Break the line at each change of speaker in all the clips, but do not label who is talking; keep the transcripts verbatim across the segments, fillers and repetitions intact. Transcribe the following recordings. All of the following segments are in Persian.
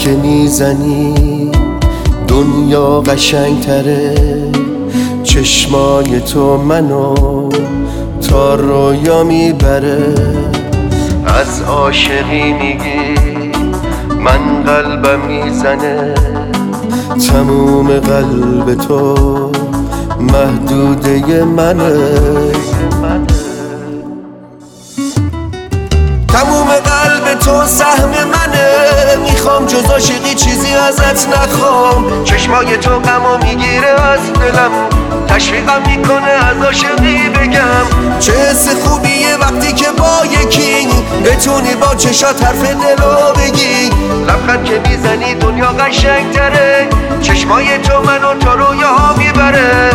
که میزنی دنیا قشنگتره، چشمای تو منو تا رویا میبره. از عاشقی میگی من قلبم میزنه، تموم قلب تو محدوده منه. تموم قلب تو سهم منه، میخوام جز عاشقی چیزی ازت نخوام. چشمای تو غمو میگیره از دلم، تشویقم میکنه از عاشقی بگم. چه حس خوبیه وقتی که با یکی بتونی با چشات حرف دلو بگی. لبخند که میزنی دنیا قشنگتره، چشمای تو منو تا رویاها میبره.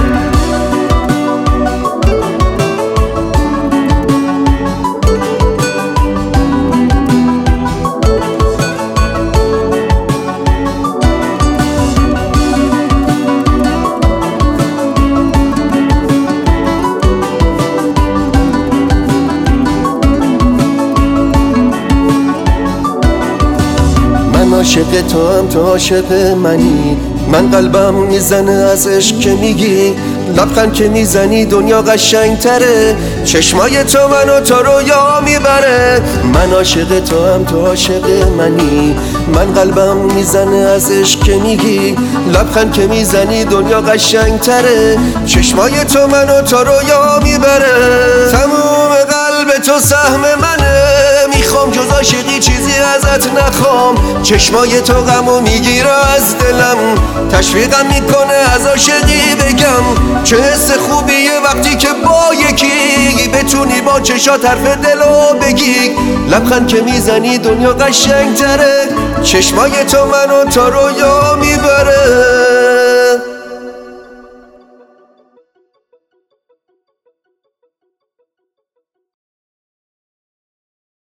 من عاشق تو هم تو عاشق منی، من قلبم میزنه از عشق که میگی. لبخند که میزنی دنیا قشنگتره، چشمای تو منو تا رویا میبره. من عاشق تو هم تو عاشق منی، من قلبم میزنه از عشق که میگی. لبخند که میزنی دنیا قشنگتره، چشمای تو منو تا رویا میبره. تموم قلب تو سهم منه، میخوام جز عاشقی چیزی ازت نخوام. چشمای تو غمو میگیره از دلم، تشویقم میکنه از عاشقی بگم. چه حس خوبیه وقتی که با یکی بتونی با چشات حرف دلو بگی. لبخند که میزنی دنیا قشنگتره، چشمای تو منو تا رویا